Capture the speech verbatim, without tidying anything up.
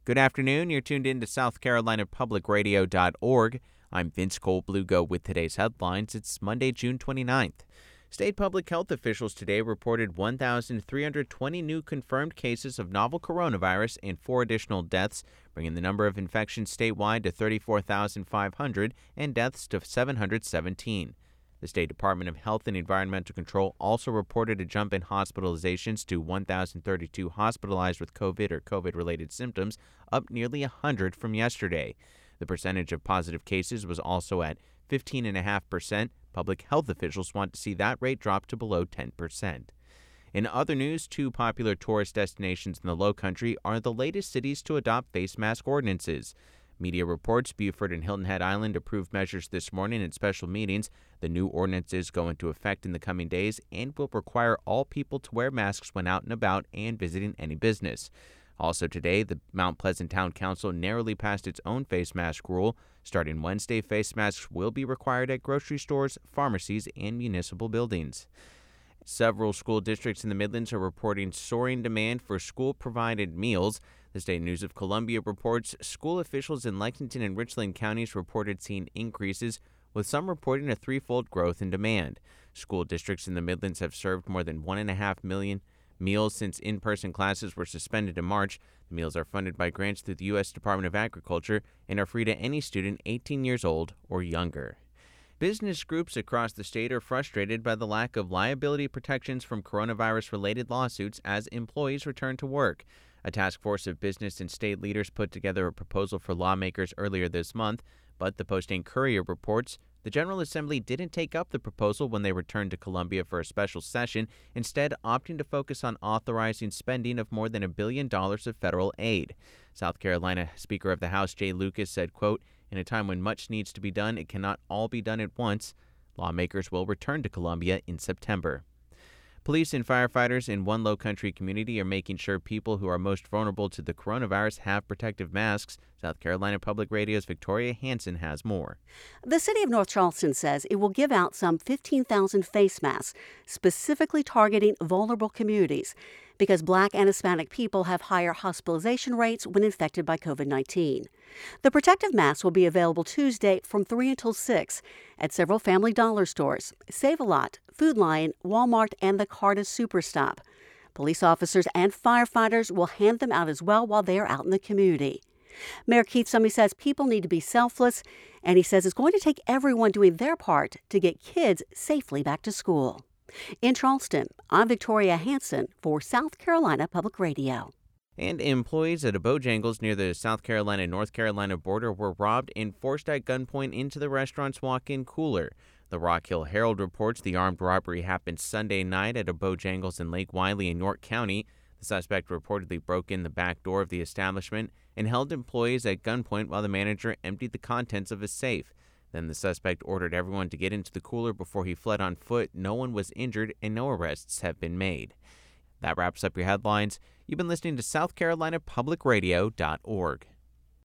Good afternoon. You're tuned in to South Carolina Public Radio dot org. I'm Vince Cole-Blugo with today's headlines. It's Monday, June twenty-ninth. State public health officials today reported one thousand three hundred twenty new confirmed cases of novel coronavirus and four additional deaths, bringing the number of infections statewide to thirty-four thousand five hundred and deaths to seven hundred seventeen. The State Department of Health and Environmental Control also reported a jump in hospitalizations to one thousand thirty-two hospitalized with COVID or COVID-related symptoms, up nearly one hundred from yesterday. The percentage of positive cases was also at fifteen point five percent. Public health officials want to see that rate drop to below ten percent. In other news, two popular tourist destinations in the Lowcountry are the latest cities to adopt face mask ordinances. Media reports Beaufort and Hilton Head Island approved measures this morning in special meetings. The new ordinances go into effect in the coming days and will require all people to wear masks when out and about and visiting any business. Also today, the Mount Pleasant Town Council narrowly passed its own face mask rule. Starting Wednesday, face masks will be required at grocery stores, pharmacies, and municipal buildings. Several school districts in the Midlands are reporting soaring demand for school-provided meals. The State News of Columbia reports school officials in Lexington and Richland counties reported seeing increases, with some reporting a threefold growth in demand. School districts in the Midlands have served more than one and a half million meals since in-person classes were suspended in March. The meals are funded by grants through the U S Department of Agriculture and are free to any student eighteen years old or younger. Business groups across the state are frustrated by the lack of liability protections from coronavirus-related lawsuits as employees return to work. A task force of business and state leaders put together a proposal for lawmakers earlier this month, but the Post and Courier reports the General Assembly didn't take up the proposal when they returned to Columbia for a special session, instead opting to focus on authorizing spending of more than a billion dollars of federal aid. South Carolina Speaker of the House Jay Lucas said, quote, "In a time when much needs to be done, it cannot all be done at once. Lawmakers will return to Columbia in September." Police and firefighters in one Lowcountry community are making sure people who are most vulnerable to the coronavirus have protective masks. South Carolina Public Radio's Victoria Hansen has more. The city of North Charleston says it will give out some fifteen thousand face masks, specifically targeting vulnerable communities, because Black and Hispanic people have higher hospitalization rates when infected by COVID nineteen. The protective masks will be available Tuesday from three until six at several Family Dollar stores, Save-A-Lot, Food Lion, Walmart, and the Carta Superstop. Police officers and firefighters will hand them out as well while they are out in the community. Mayor Keith Summy says people need to be selfless, and he says it's going to take everyone doing their part to get kids safely back to school. In Charleston, I'm Victoria Hansen for South Carolina Public Radio. And employees at a Bojangles near the South Carolina-North Carolina border were robbed and forced at gunpoint into the restaurant's walk-in cooler. The Rock Hill Herald reports the armed robbery happened Sunday night at a Bojangles in Lake Wylie in York County. The suspect reportedly broke in the back door of the establishment and held employees at gunpoint while the manager emptied the contents of his safe. Then the suspect ordered everyone to get into the cooler before he fled on foot. No one was injured and no arrests have been made. That wraps up your headlines. You've been listening to South Carolina Public Radio dot org.